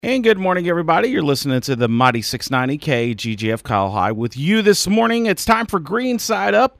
And good morning, everybody. You're listening to the Mighty 690 KGGF Kyle High with you this morning. It's time for Green Side Up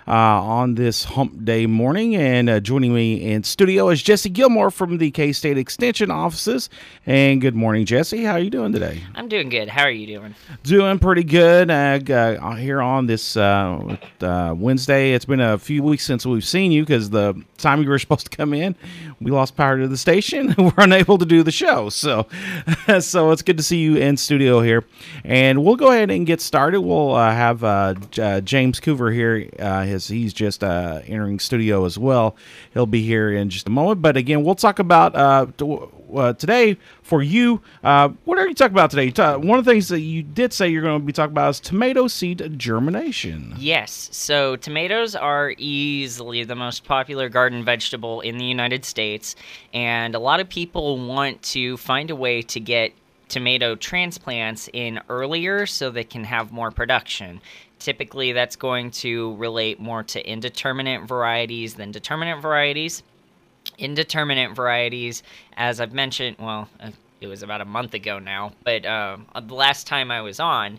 on this hump day morning. And joining me in studio is Jesse Gilmore from the K-State Extension offices. And good morning, Jesse. How are you doing today? I'm doing good. How are you doing? Doing pretty good here on this Wednesday. It's been a few weeks since we've seen you because the time you were supposed to come in, we lost power to the station. We're unable to do the show. So it's good to see you in studio here. And we'll go ahead and get started. We'll have James Coover here. He's just entering studio as well. He'll be here in just a moment. But again, we'll talk about today for you. What are you talking about today? One of the things that you did say you're going to be talking about is tomato seed germination. Yes. So tomatoes are easily the most popular garden vegetable in the United States, and a lot of people want to find a way to get tomato transplants in earlier so they can have more production. Typically, that's going to relate more to indeterminate varieties than determinate varieties. Indeterminate varieties, as I've mentioned, it was about a month ago now, but the last time I was on,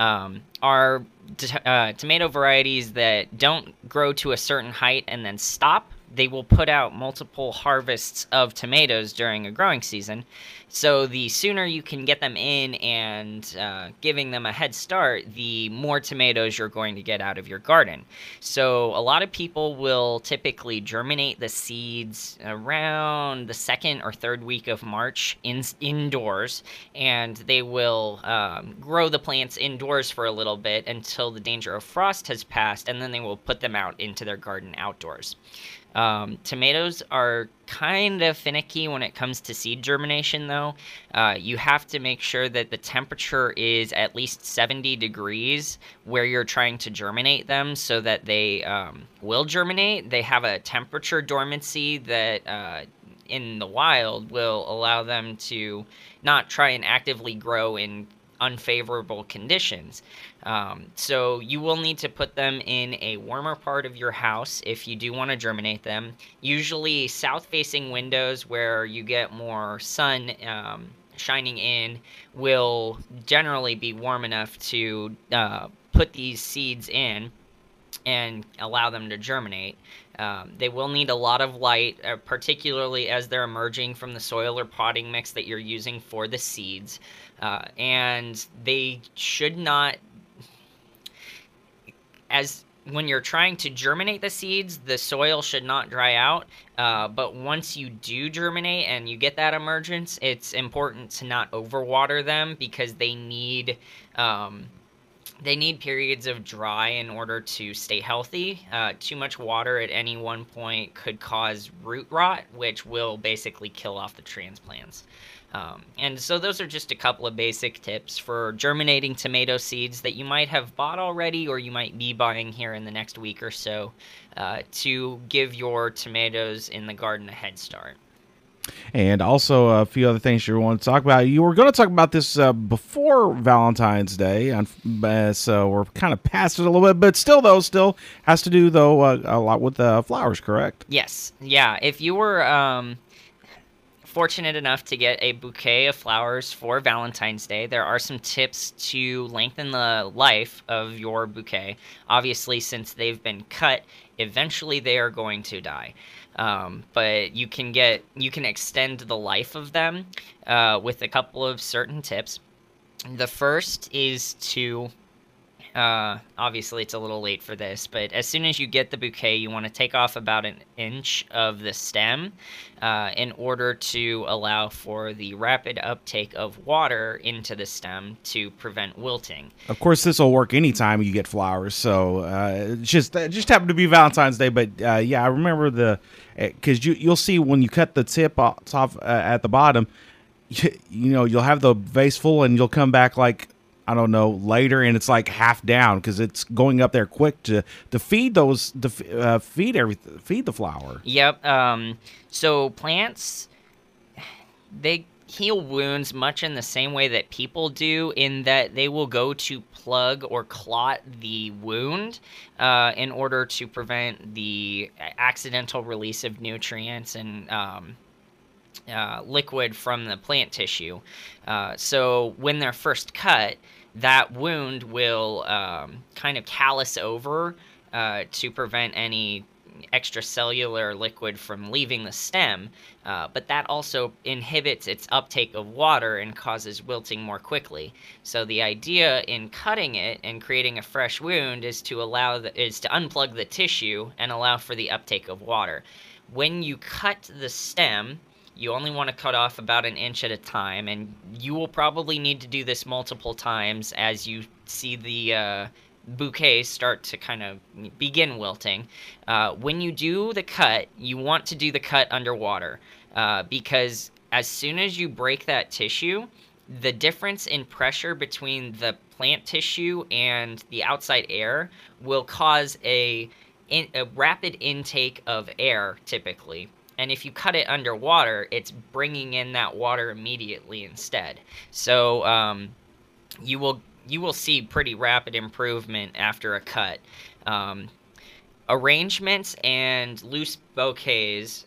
are tomato varieties that don't grow to a certain height and then stop. They will put out multiple harvests of tomatoes during a growing season. So the sooner you can get them in and giving them a head start, the more tomatoes you're going to get out of your garden. So a lot of people will typically germinate the seeds around the second or third week of March indoors, and they will grow the plants indoors for a little bit until the danger of frost has passed, and then they will put them out into their garden outdoors. Tomatoes are kind of finicky when it comes to seed germination, though. You have to make sure that the temperature is at least 70 degrees where you're trying to germinate them so that they will germinate. They have a temperature dormancy that in the wild will allow them to not try and actively grow in unfavorable conditions. So you will need to put them in a warmer part of your house if you do want to germinate them. Usually south-facing windows where you get more sun shining in will generally be warm enough to put these seeds in and allow them to germinate. They will need a lot of light, particularly as they're emerging from the soil or potting mix that you're using for the seeds. And they should not, as when you're trying to germinate the seeds, the soil should not dry out. But once you do germinate and you get that emergence, it's important to not overwater them because they need periods of dry in order to stay healthy. Too much water at any one point could cause root rot, which will basically kill off the transplants. And so those are just a couple of basic tips for germinating tomato seeds that you might have bought already or you might be buying here in the next week or so to give your tomatoes in the garden a head start. And also a few other things you want to talk about. You were going to talk about this before Valentine's Day, so we're kind of past it a little bit. But still has to do, though, a lot with flowers, correct? Yes. Yeah. If you were fortunate enough to get a bouquet of flowers for Valentine's Day, there are some tips to lengthen the life of your bouquet. Obviously, since they've been cut, eventually they are going to die. But you can extend the life of them with a couple of certain tips. The first is to obviously it's a little late for this, but as soon as you get the bouquet, you want to take off about an inch of the stem in order to allow for the rapid uptake of water into the stem to prevent wilting. Of course, this will work anytime you get flowers, so just happened to be Valentine's Day, but yeah, I remember because you'll see when you cut the tip off at the bottom, you'll have the vase full and you'll come back like, I don't know, later, and it's like half down because it's going up there quick to feed feed the flower. Yep. So plants, they heal wounds much in the same way that people do, in that they will go to plug or clot the wound in order to prevent the accidental release of nutrients and liquid from the plant tissue. So when they're first cut, that wound will kind of callus over to prevent any extracellular liquid from leaving the stem, but that also inhibits its uptake of water and causes wilting more quickly. So the idea in cutting it and creating a fresh wound is to unplug the tissue and allow for the uptake of water. When you cut the stem, you only want to cut off about an inch at a time, and you will probably need to do this multiple times as you see the bouquets start to kind of begin wilting. When you do the cut, you want to do the cut underwater because as soon as you break that tissue, the difference in pressure between the plant tissue and the outside air will cause a rapid intake of air typically. And if you cut it underwater, it's bringing in that water immediately instead. So you will see pretty rapid improvement after a cut. Arrangements and loose bouquets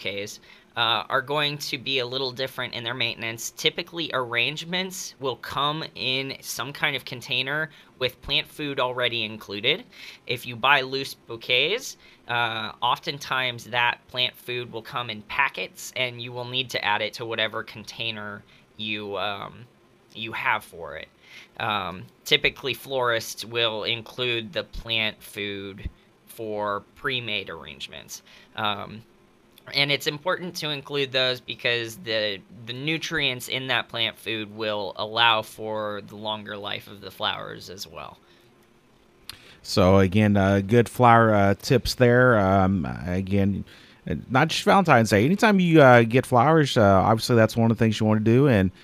are going to be a little different in their maintenance. Typically, arrangements will come in some kind of container with plant food already included. If you buy loose bouquets, oftentimes that plant food will come in packets, and you will need to add it to whatever container you have for it. Typically, florists will include the plant food for pre-made arrangements. And it's important to include those because the nutrients in that plant food will allow for the longer life of the flowers as well. So again, good flower tips there. Again, not just Valentine's Day. Anytime you get flowers, obviously that's one of the things you want to do, and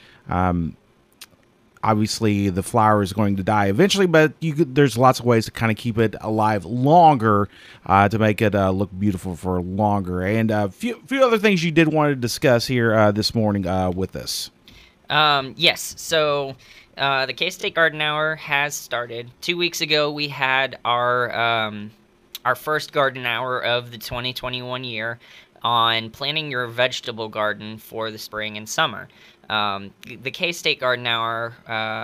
obviously the flower is going to die eventually, but there's lots of ways to kind of keep it alive longer to make it look beautiful for longer. And a few other things you did want to discuss here this morning with us. Yes. So the K-State Garden Hour has started. 2 weeks ago, we had our first garden hour of the 2021 year on planning your vegetable garden for the spring and summer. The K-State Garden Hour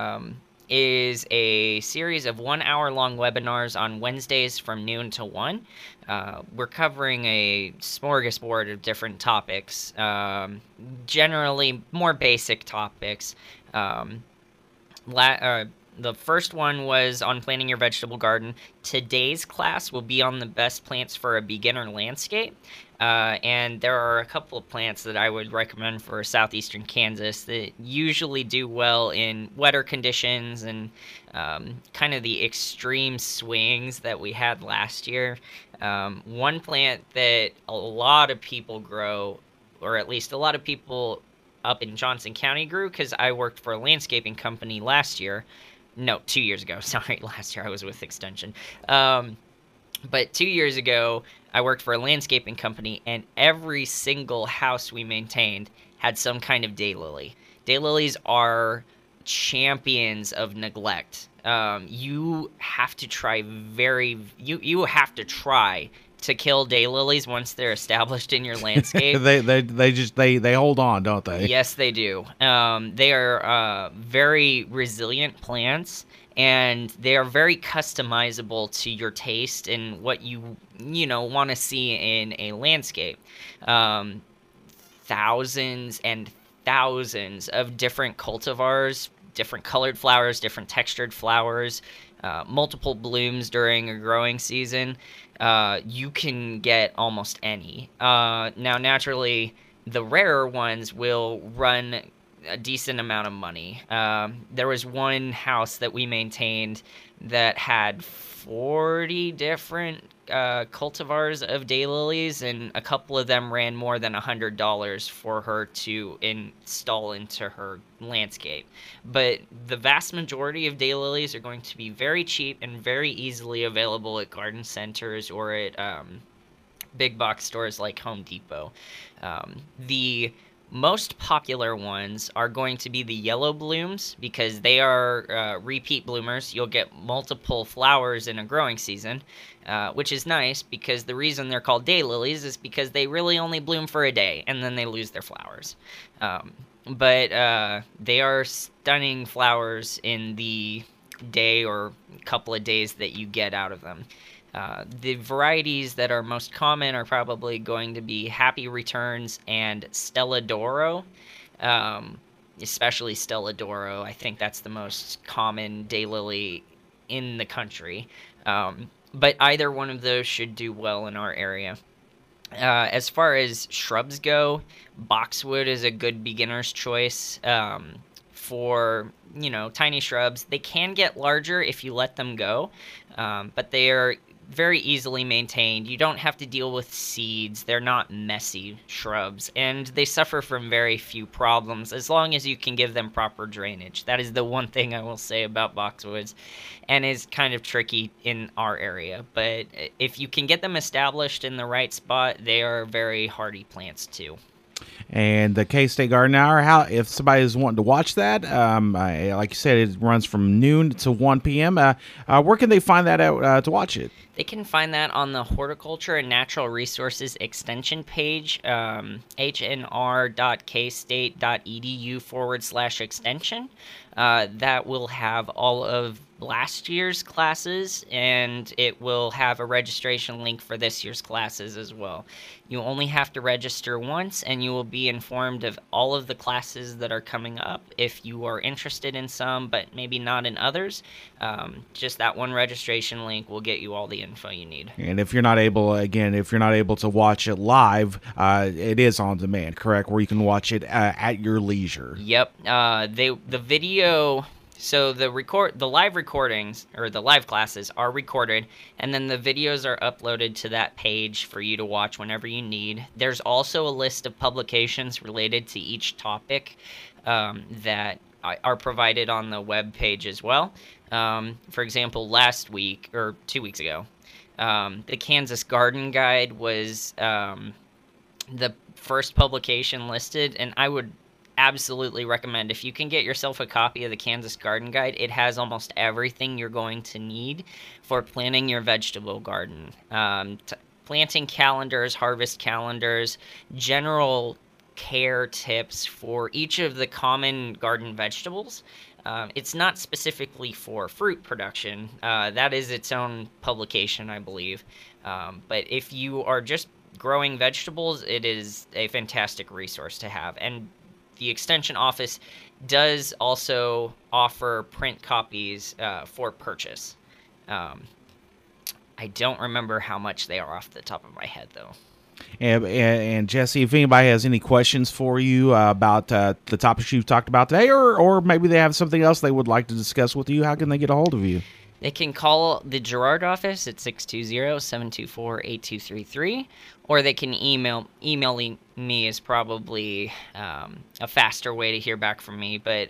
is a series of 1 hour long webinars on Wednesdays from noon to 1. We're covering a smorgasbord of different topics, generally more basic topics. The first one was on planning your vegetable garden. Today's class will be on the best plants for a beginner landscape. And there are a couple of plants that I would recommend for southeastern Kansas that usually do well in wetter conditions and kind of the extreme swings that we had last year. One plant that a lot of people grow, or at least a lot of people up in Johnson County grew, because I worked for a landscaping company last year. No, 2 years ago. Sorry, last year I was with Extension. But 2 years ago, I worked for a landscaping company, and every single house we maintained had some kind of daylily. Daylilies are champions of neglect. You have to try you have to try to kill daylilies once they're established in your landscape. they hold on, don't they? Yes, they do. They are very resilient plants, and they are very customizable to your taste and what you want to see in a landscape. Thousands and thousands of different cultivars, different colored flowers, different textured flowers, multiple blooms during a growing season. You can get almost any. Now, naturally, the rarer ones will run a decent amount of money. There was one house that we maintained that had 40 different cultivars of daylilies, and a couple of them ran more than $100 for her to install into her landscape. But the vast majority of daylilies are going to be very cheap and very easily available at garden centers or at big box stores like Home Depot. The Most popular ones are going to be the yellow blooms because they are repeat bloomers. You'll get multiple flowers in a growing season, which is nice because the reason they're called daylilies is because they really only bloom for a day and then they lose their flowers. But they are stunning flowers in the day or couple of days that you get out of them. The varieties that are most common are probably going to be Happy Returns and Stella d'Oro, especially Stella d'Oro. I think that's the most common daylily in the country. But either one of those should do well in our area. As far as shrubs go, boxwood is a good beginner's choice for, tiny shrubs. They can get larger if you let them go, but they are very easily maintained. You don't have to deal with seeds. They're not messy shrubs, and they suffer from very few problems as long as you can give them proper drainage. That is the one thing I will say about boxwoods, and is kind of tricky in our area. But if you can get them established in the right spot, they are very hardy plants too. And the K-State Garden Hour, if somebody is wanting to watch that, like you said, it runs from noon to 1 p.m. Where can they find that out to watch it? They can find that on the Horticulture and Natural Resources Extension page, hnr.kstate.edu/extension. That will have all of last year's classes, and it will have a registration link for this year's classes as well. You only have to register once, and you will be informed of all of the classes that are coming up. If you are interested in some, but maybe not in others, just that one registration link will get you all the info you need. And if you're not able to watch it live, it is on demand, correct? Where you can watch it at your leisure. Yep. The video. So the live recordings or the live classes are recorded, and then the videos are uploaded to that page for you to watch whenever you need. There's also a list of publications related to each topic that are provided on the web page as well. For example, last week or 2 weeks ago, the Kansas Garden Guide was the first publication listed, and I would absolutely recommend, if you can get yourself a copy of the Kansas Garden Guide, it has almost everything you're going to need for planning your vegetable garden. Planting calendars, harvest calendars, general care tips for each of the common garden vegetables. It's not specifically for fruit production. That is its own publication, I believe. But if you are just growing vegetables, it is a fantastic resource to have. And the Extension office does also offer print copies for purchase. I don't remember how much they are off the top of my head, though. And Jesse, if anybody has any questions for you about the topics you've talked about today, or maybe they have something else they would like to discuss with you, how can they get a hold of you? They can call the Girard office at 620-724-8233, or they can email me is probably a faster way to hear back from me, but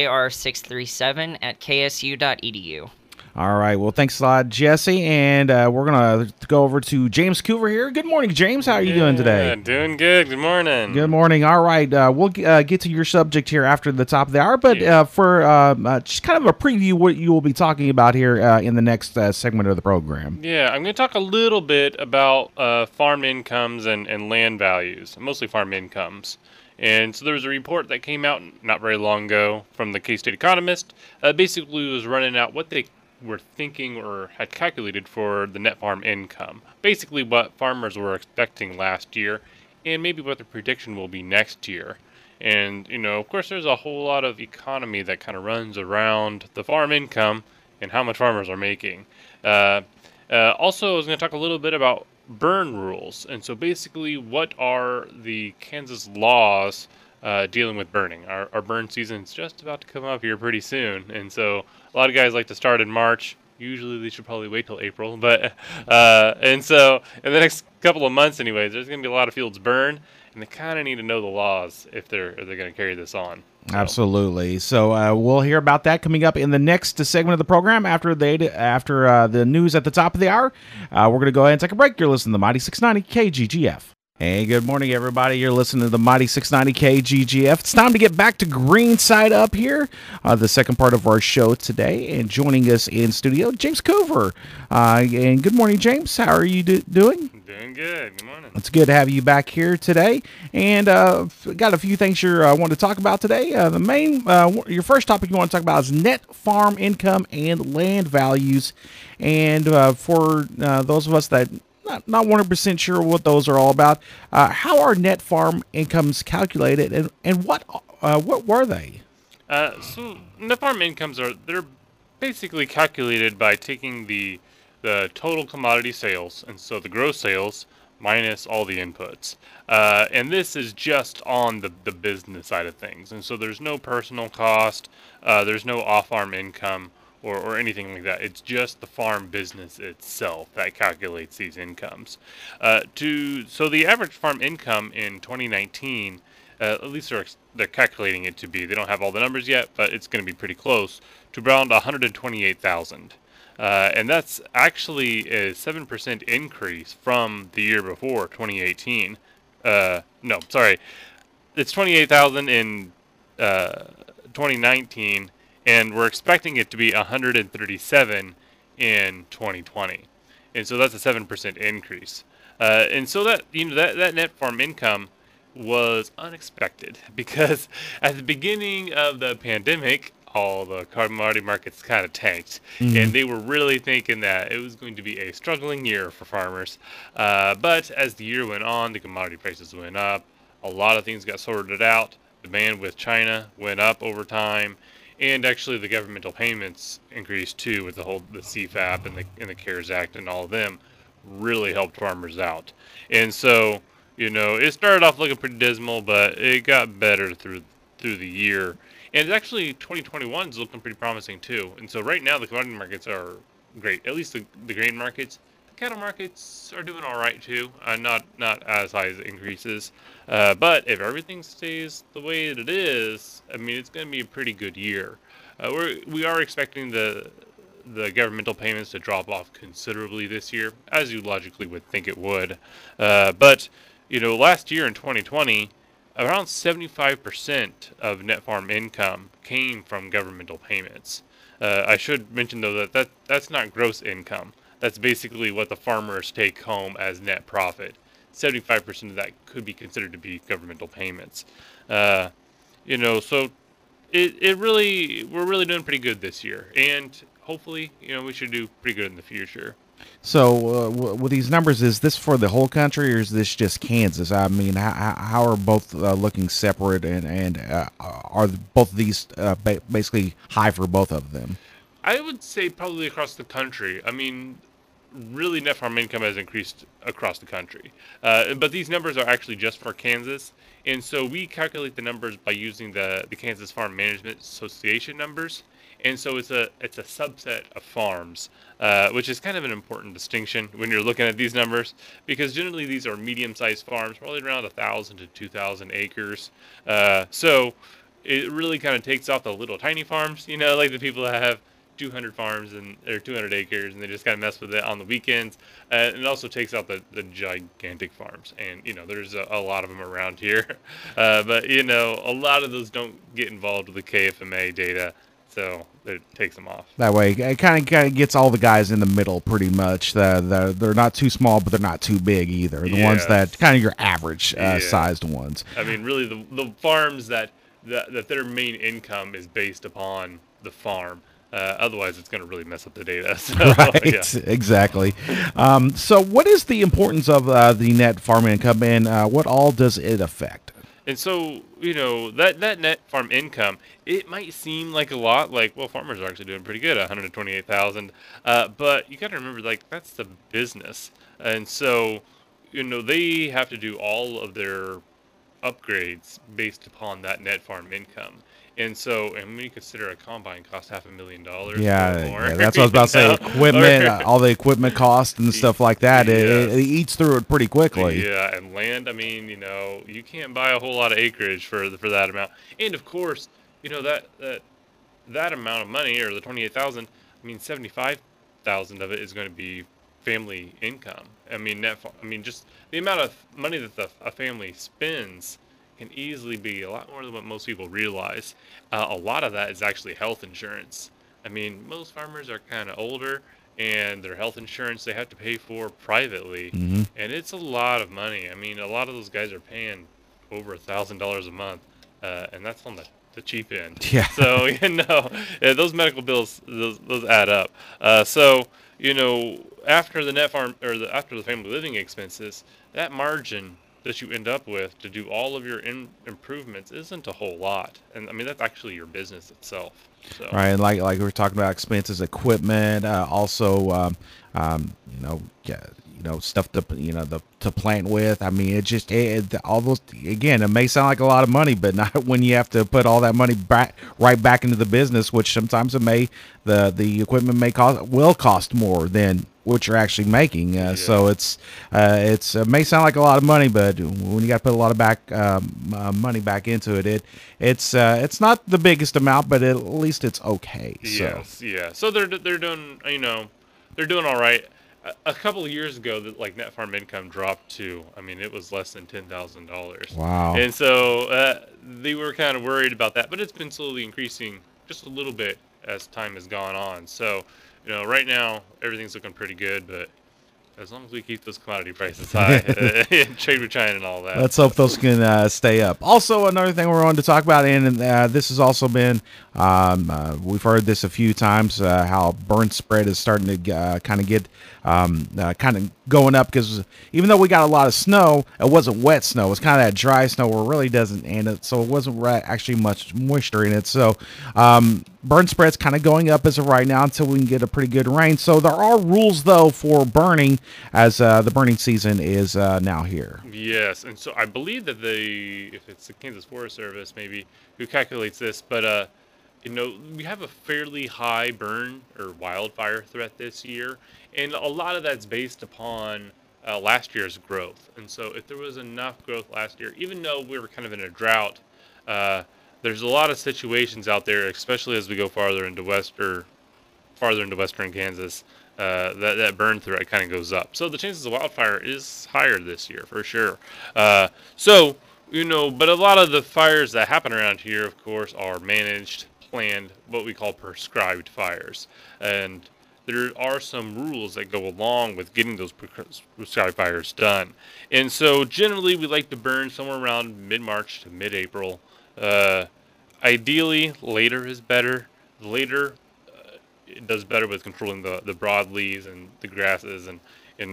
jr637@ksu.edu. All right. Well, thanks a lot, Jesse. And we're going to go over to James Coover here. Good morning, James. How are you doing today? Doing good. Good morning. Good morning. All right. We'll get to your subject here after the top of the hour. But for just kind of a preview, what you will be talking about here in the next segment of the program. Yeah, I'm going to talk a little bit about farm incomes and land values, mostly farm incomes. And so there was a report that came out not very long ago from the K-State Economist. Basically, was running out what they were thinking or had calculated for the net farm income. Basically what farmers were expecting last year and maybe what the prediction will be next year. And, of course, there's a whole lot of economy that kind of runs around the farm income and how much farmers are making. Also, I was going to talk a little bit about burn rules. And so basically, what are the Kansas laws dealing with burning? Our burn season's just about to come up here pretty soon. And so a lot of guys like to start in March. Usually they should probably wait till April. But and so in the next couple of months anyways, there's going to be a lot of fields burn. And they kind of need to know the laws if they're going to carry this on. So. Absolutely. So we'll hear about that coming up in the next segment of the program after the news at the top of the hour. We're going to go ahead and take a break. You're listening to the Mighty 690 KGGF. Hey, good morning, everybody. You're listening to the Mighty 690 KGGF. It's time to get back to Green Side Up here, the second part of our show today. And joining us in studio, James Cover. And good morning, James. How are you doing? Doing good. Good morning. It's good to have you back here today. And got a few things you want to talk about today. Your first topic you want to talk about is net farm income and land values. And for those of us that not 100% sure what those are all about. How are net farm incomes calculated, and what were they? So net farm incomes they're basically calculated by taking the total commodity sales, and so the gross sales minus all the inputs. And this is just on the business side of things, and so there's no personal cost, there's no off-farm income, or anything like that. It's just the farm business itself that calculates these incomes. So the average farm income in 2019, at least they're calculating it to be. They don't have all the numbers yet, but it's going to be pretty close to around 128,000. And that's actually a 7% increase from the year before, 2018. No, sorry, it's 28,000 in 2019. And we're expecting it to be 137 in 2020, and so that's a 7% increase. And so that that net farm income was unexpected because at the beginning of the pandemic, all the commodity markets kind of tanked, and they were really thinking that it was going to be a struggling year for farmers. But as the year went on, the commodity prices went up. A lot of things got sorted out. Demand with China went up over time. And actually, the governmental payments increased too, with the CFAP and the CARES Act and all of them, really helped farmers out. And so, it started off looking pretty dismal, but it got better through the year. And actually, 2021 is looking pretty promising too. And so, right now, the commodity markets are great. At least the grain markets. Cattle markets are doing all right too. Not as high as increases, but if everything stays the way that it is, I mean, it's going to be a pretty good year. We are expecting the governmental payments to drop off considerably this year, as you logically would think it would. But last year in 2020, around 75% of net farm income came from governmental payments. I should mention though that's not gross income. That's basically what the farmers take home as net profit. 75% of that could be considered to be governmental payments. So we're really doing pretty good this year, and hopefully, we should do pretty good in the future. So, with these numbers, is this for the whole country, or is this just Kansas? I mean, how are both looking separate, and are both of these basically high for both of them? I would say probably across the country. I mean, really, net farm income has increased across the country. But these numbers are actually just for Kansas. And so we calculate the numbers by using the Kansas Farm Management Association numbers. And so it's a subset of farms, which is kind of an important distinction when you're looking at these numbers, because generally these are medium-sized farms, probably around 1,000 to 2,000 acres. So it really kind of takes off the little tiny farms, like the people that have 200 farms or 200 acres, and they just kind of mess with it on the weekends. And it also takes out the gigantic farms, and there's a lot of them around here. But a lot of those don't get involved with the KFMA data, so it takes them off. That way, it kind of gets all the guys in the middle, pretty much. They're not too small, but they're not too big either. The ones that kind of your average sized ones. I mean, really, the farms that their main income is based upon the farm. Otherwise, it's going to really mess up the data. So, right, exactly. So what is the importance of the net farm income, and what all does it affect? And so, that net farm income, it might seem like a lot, like, well, farmers are actually doing pretty good, 128,000. But you got to remember, that's the business. And so, they have to do all of their upgrades based upon that net farm income. And so, and when you consider a combine costs $500,000, yeah, that's what I was about to say. Equipment, all the equipment costs and stuff like that, it eats through it pretty quickly. Yeah, and land. I mean, you can't buy a whole lot of acreage for that amount. And of course, that amount of money, or the 28,000. I mean, 75,000 of it is going to be family income. I mean, just the amount of money that a family spends can easily be a lot more than what most people realize. A lot of that is actually health insurance. I mean, most farmers are kind of older, and their health insurance they have to pay for privately, Hmm. and it's a lot of money. I mean, a lot of those guys are paying over $1,000 a month, and that's on the cheap end. Yeah. So those medical bills those add up. So after the net farm or after the family living expenses, that margin that you end up with to do all of your improvements isn't a whole lot, and I mean that's actually your business itself. So Right, and like we were talking about expenses, equipment, also, yeah, stuff to to plant with. I mean, all those again. It may sound like a lot of money, but not when you have to put all that money right back into the business. Which sometimes the equipment will cost more than what you're actually making. So it may sound like a lot of money, but when you got to put a lot of money back into it's not the biggest amount, but at least it's okay. Yes, yeah. So they're doing they're doing all right. A couple of years ago, like net farm income dropped to, I mean, it was less than $10,000. Wow. And so they were kind of worried about that, but it's been slowly increasing just a little bit as time has gone on. So, right now everything's looking pretty good, but as long as we keep those commodity prices high, trade with China and all that. Let's hope those can stay up. Also, another thing we're going to talk about, and this has also been, we've heard this a few times, how burn spread is starting to kind of get kind of going up, because even though we got a lot of snow, it wasn't wet snow. It was kind of that dry snow where it really doesn't, so it wasn't actually much moisture in it. So burn spread's kind of going up as of right now until we can get a pretty good rain. So there are rules, though, for burning as the burning season is now here. Yes, and so I believe that if it's the Kansas Forest Service maybe who calculates this, but we have a fairly high burn or wildfire threat this year, and a lot of that's based upon last year's growth. And so if there was enough growth last year, even though we were kind of in a drought, there's a lot of situations out there, especially as we go farther into western Kansas, that burn threat kind of goes up. So the chances of wildfire is higher this year for sure. But a lot of the fires that happen around here, of course, are managed, planned, what we call prescribed fires. And there are some rules that go along with getting those prescribed fires done. And so generally we like to burn somewhere around mid-March to mid-April. Ideally, later is better. Later it does better with controlling the broadleaves and the grasses, and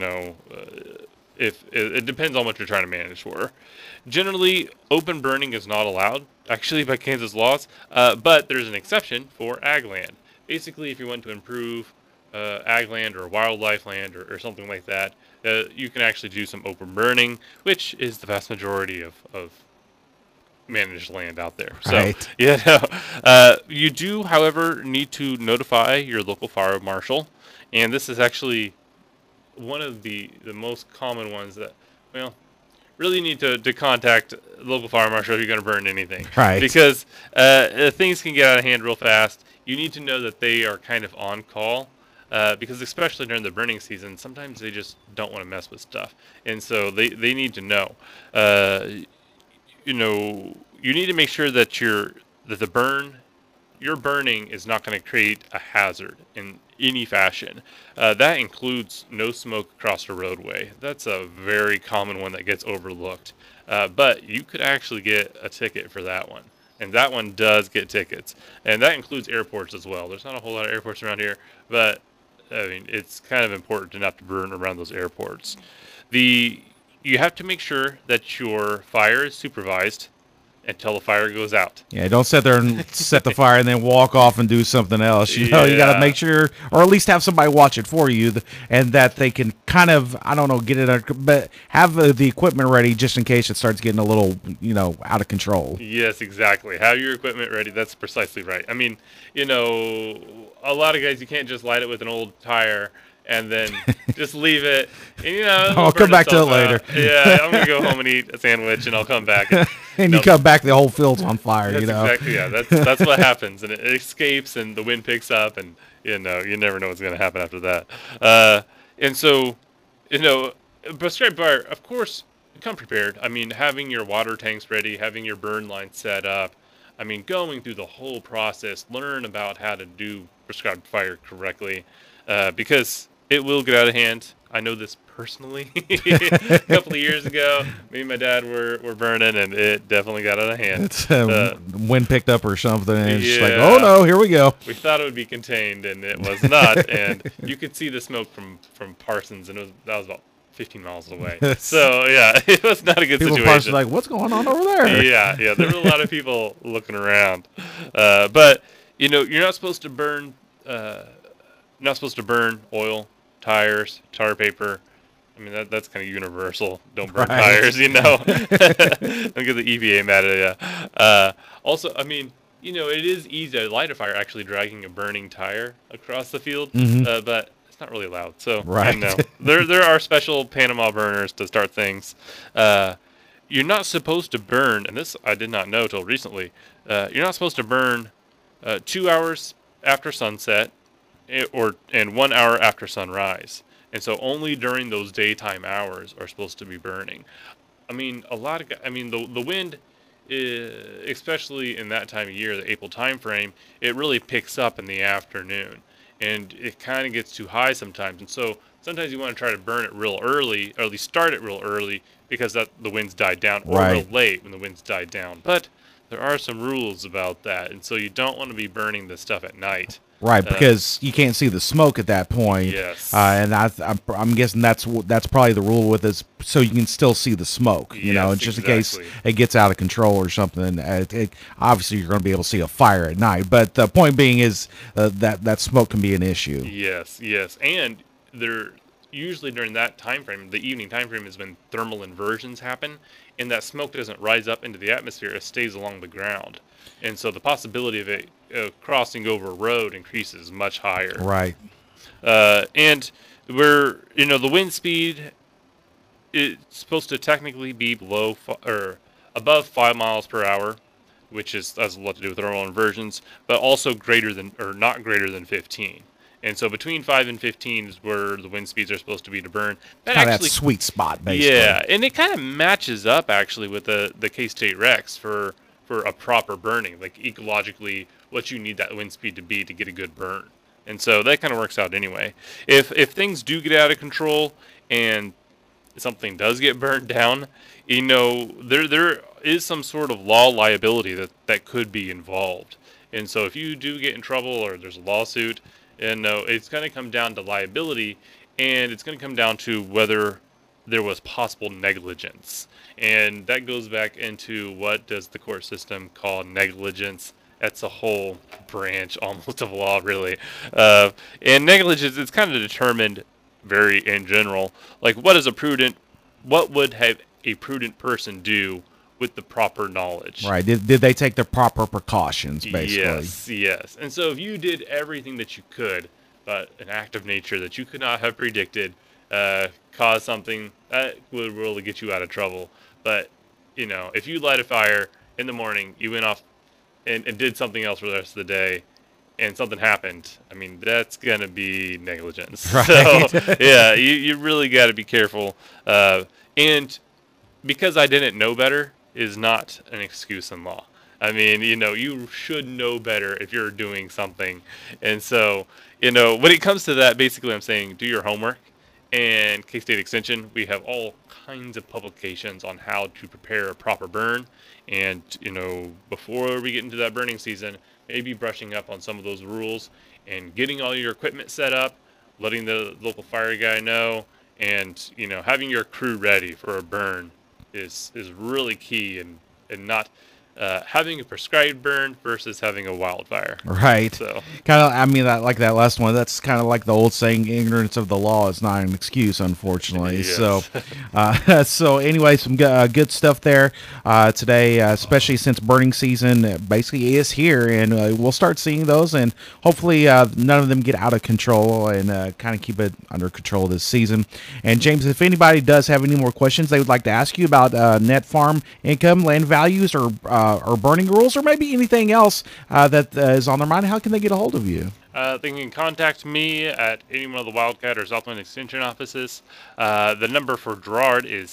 if it depends on what you're trying to manage for. Generally, open burning is not allowed, actually, by Kansas laws, but there's an exception for ag land. Basically, if you want to improve ag land or wildlife land or something like that, you can actually do some open burning, which is the vast majority of managed land out there. Right. So, you do, however, need to notify your local fire marshal, and this is actually one of the most common ones that, really need to contact the local fire marshal if you're going to burn anything. Right. Because things can get out of hand real fast. You need to know that they are kind of on call, because especially during the burning season, sometimes they just don't want to mess with stuff. And so they need to know. You need to make sure that your burning is not going to create a hazard in any fashion. That includes no smoke across the roadway. That's a very common one that gets overlooked. But you could actually get a ticket for that one. And that one does get tickets. And that includes airports as well. There's not a whole lot of airports around here, but I mean, it's kind of important to not to burn around those airports. You have to make sure that your fire is supervised until the fire goes out. Yeah, don't sit there and set the fire and then walk off and do something else. You got to make sure, or at least have somebody watch it for you, and that they can kind of, get it under, but have the equipment ready just in case it starts getting a little, out of control. Yes, exactly. Have your equipment ready. That's precisely right. I mean, a lot of guys, you can't just light it with an old tire and then just leave it. And, I'll come back to it later. Yeah, I'm going to go home and eat a sandwich, and I'll come back. And you come back, the whole field's on fire, Exactly, yeah. That's what happens. And it escapes, and the wind picks up, and, you never know what's going to happen after that. And so, prescribed fire, of course, come prepared. I mean, having your water tanks ready, having your burn line set up. I mean, going through the whole process, learn about how to do prescribed fire correctly, because it will get out of hand. I know this personally. A couple of years ago, me and my dad were burning, and it definitely got out of hand. It's wind picked up or something, and it's just like, oh no, here we go. We thought it would be contained, and it was not. And you could see the smoke from Parsons, and that was about 15 miles away. So yeah, it was not a good People situation. Like, what's going on over there? Yeah, there were a lot of people looking around, but you're not supposed to burn. Not supposed to burn oil, tires, tar paper. I mean, that's kind of universal. Don't burn tires, Don't get the EPA mad at you. Also, I mean, it is easy to light a fire actually dragging a burning tire across the field, but it's not really allowed. So, there are special Panama burners to start things. You're not supposed to burn, and this I did not know till recently, you're not supposed to burn 2 hours after sunset and 1 hour after sunrise. And so only during those daytime hours are supposed to be burning. I mean, the wind, especially in that time of year, the April time frame, it really picks up in the afternoon. And it kind of gets too high sometimes. And so sometimes you want to try to burn it real early, or at least start it real early, because the winds died down, or real late when the winds died down. But there are some rules about that. And so you don't want to be burning this stuff at night. Right, because you can't see the smoke at that point. Yes. And I'm guessing that's probably the rule with this, so you can still see the smoke, just in case it gets out of control or something. Obviously, you're going to be able to see a fire at night, but the point being is that smoke can be an issue. Yes, and usually during that time frame, the evening time frame, is when thermal inversions happen, and that smoke doesn't rise up into the atmosphere; it stays along the ground. And so the possibility of it crossing over a road increases much higher. Right. And the wind speed is supposed to technically be above 5 miles per hour, which has a lot to do with thermal inversions, but also not greater than 15. And so between 5 and 15 is where the wind speeds are supposed to be to burn. That sweet spot, basically. Yeah, and it kind of matches up actually with the K-State Rex for a proper burning, like ecologically what you need that wind speed to be to get a good burn. And so that kind of works out anyway. If things do get out of control and something does get burned down, there is some sort of law liability that could be involved. And so if you do get in trouble or there's a lawsuit, it's going to come down to liability, and it's going to come down to whether there was possible negligence. And that goes back into what does the court system call negligence. That's a whole branch almost of law, really. And negligence is kind of determined very in general. Like, what would have a prudent person do with the proper knowledge? Right. Did they take the proper precautions, basically? Yes. And so if you did everything that you could, but an act of nature that you could not have predicted cause something that would really get you out of trouble. But, if you light a fire in the morning, you went off and did something else for the rest of the day, and something happened, I mean, that's going to be negligence. Right. So, yeah, you really got to be careful. And because I didn't know better is not an excuse in law. I mean, you should know better if you're doing something. And so, when it comes to that, basically I'm saying do your homework. And K-State Extension, we have all kinds of publications on how to prepare a proper burn. And, before we get into that burning season, maybe brushing up on some of those rules and getting all your equipment set up, letting the local fire guy know, and, having your crew ready for a burn is really key, and not having a prescribed burn versus having a wildfire. Right. So kind of, like that last one. That's kind of like the old saying: "Ignorance of the law is not an excuse." Unfortunately. Yes. So anyway, some good stuff there today, especially since burning season basically is here, and we'll start seeing those, and hopefully none of them get out of control, and kind of keep it under control this season. And James, if anybody does have any more questions they would like to ask you about net farm income, land values, or or burning rules, or maybe anything else that is on their mind, how can they get a hold of you? They can contact me at any one of the Wildcat or Southwind Extension offices. The number for Gerard is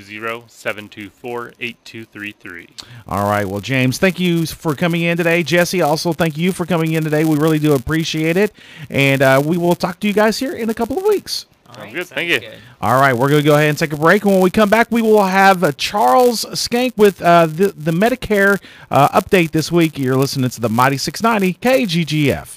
620-724-8233. All right. Well, James, thank you for coming in today. Jesse, also thank you for coming in today. We really do appreciate it. And we will talk to you guys here in a couple of weeks. All right, Good. sounds Thank you. good. All right. We're going to go ahead and take a break. And when we come back, we will have Charles Skank with the Medicare update this week. You're listening to the Mighty 690 KGGF.